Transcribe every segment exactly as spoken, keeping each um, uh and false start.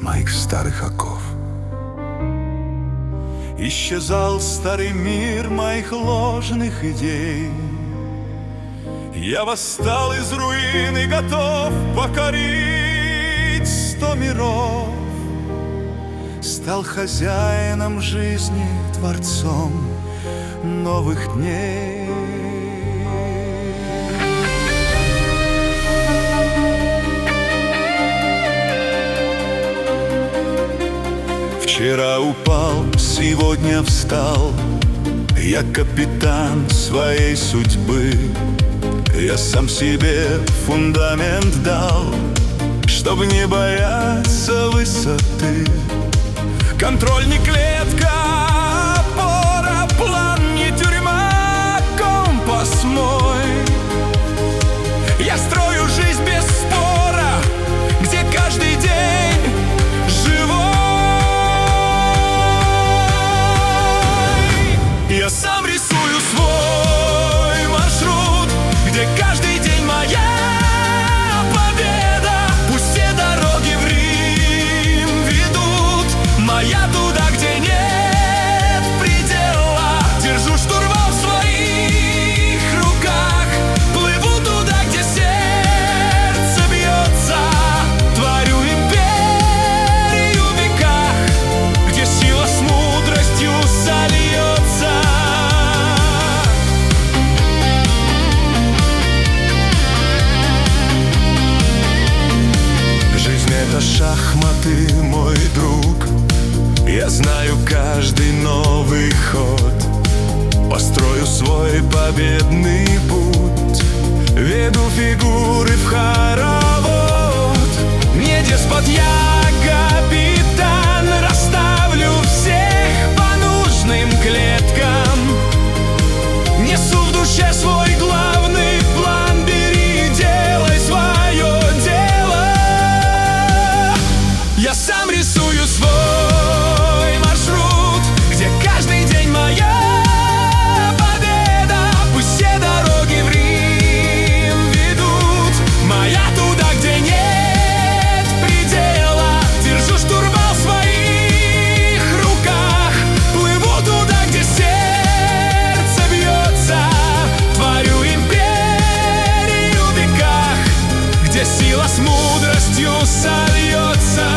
моих старых оков. Исчезал старый мир моих ложных идей. Я восстал из руин и готов покорить сто миров. Стал хозяином жизни, творцом новых дней. Вчера упал, сегодня встал. Я капитан своей судьбы. Я сам себе фундамент дал, чтобы не бояться высоты. Контроль не клетка, опора, план не тюрьма, компас мой. Я строю жизнь без спора, где каждый день живой. Я сам рисую свой маршрут, где каждый день моя победа. Пусть все дороги в Рим ведут, моя туда, где нет предела. Держу штурвал в своих руках, плыву туда, где сердце бьется. Творю империю в веках, где сила с мудростью сольется. Жизнь — это шахматы, мой друг. Я знаю каждый новый ход. Построю свой победный путь, веду фигуры в хоровод. Не деспот, я капитан. Расставлю всех по нужным клеткам. Несу в душе свой главный план. Бери, делай свое дело. Я сам рисую свой маршрут, где каждый день моя победа. Пусть все дороги в Рим ведут, моя туда, где нет предела. Держу штурвал в своих руках, плыву туда, где сердце бьется. Творю империю в веках, где сила с мудростью сольется.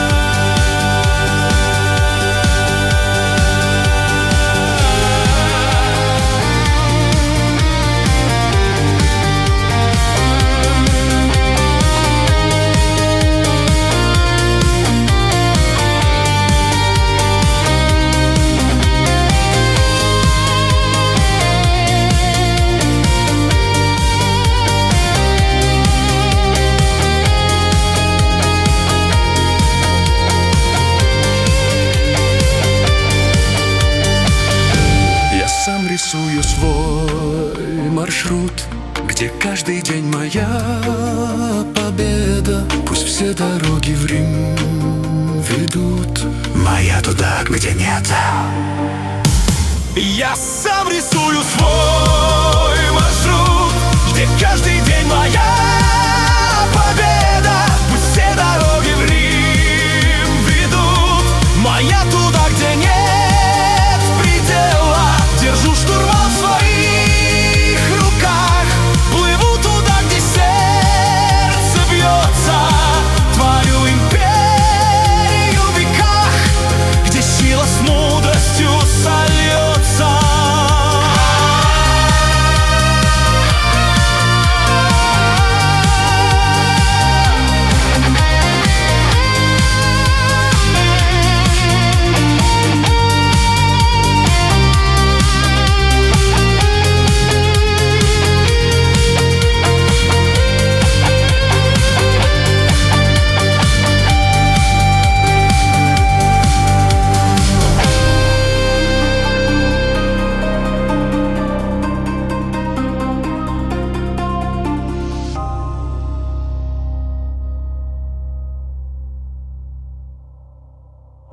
Рисую свой маршрут, где каждый день моя победа. Пусть все дороги в Рим ведут, Моя туда, где нет. Я сам рисую свой